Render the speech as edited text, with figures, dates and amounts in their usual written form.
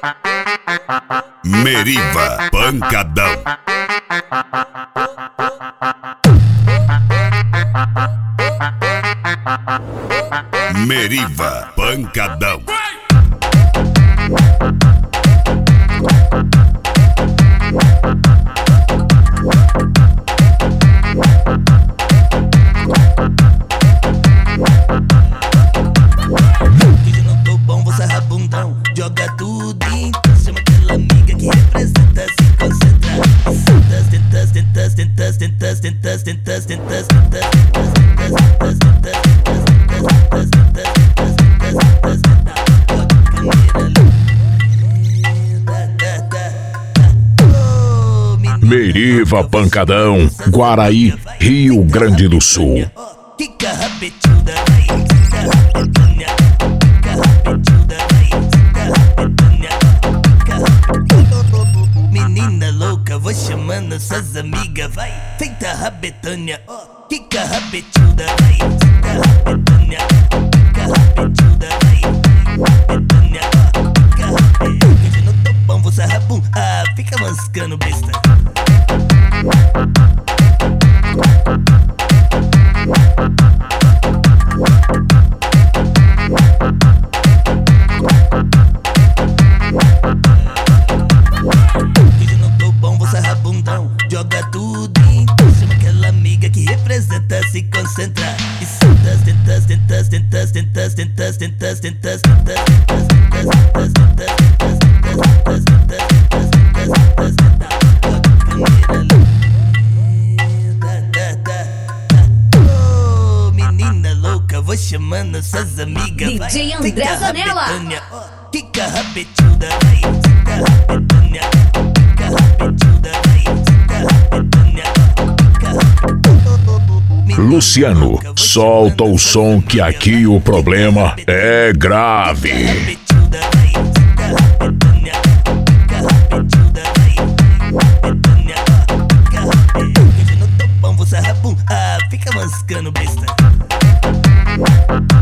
Meriva Pancadão. Meriva Pancadão. Hoje não tô bom, vou sarrar bundão. Joga tudo em tu. Chama aquela amiga que representa, se concentra. Tentas, tentas, tentas, tentas, tentas, tentas, tentas, tentas, tentas, tentas, tentas, tentas, Meriva Pancadão, Guaraí, Rio Grande do Sul. Kika rapetuda, vai, kika rapetunha, kika rapetuda, vai, kika rapetunha, kika rapetunha. Menina louca, vou chamando suas amigas, vai, feita rabetunha, kika rapetuda, vai, kika rapetunha, kika rapetuda, vai, rapetunha, kika rapetunha. Hoje não tô bom, vou sarrar bum, fica mascando besta. Hoje não tô bom, vou sarrar bundão. Joga tudo em tu. Chama aquela amiga que representa, se concentra. E sentas, tentas, tentas, tentas, tentas, tentas, tentas, tentas, tentas, tentas, tentas, tentas, tentas, tentas, tentas. Oh, menina louca, vou chamando suas amigas. DJ André Zanella. Kika rapetuda, vai, kika rapetunha, kika rapetuda, vai, kika rapetunha, kika rapetunha. Luciano, solta o som que aqui o problema é grave. Rapetuda, vai, kika rapetunha, kika rapetuda, vai, rapetunha, kika rapetunha. Hoje não tô bom, vou sarrar bum, fica mascando besta.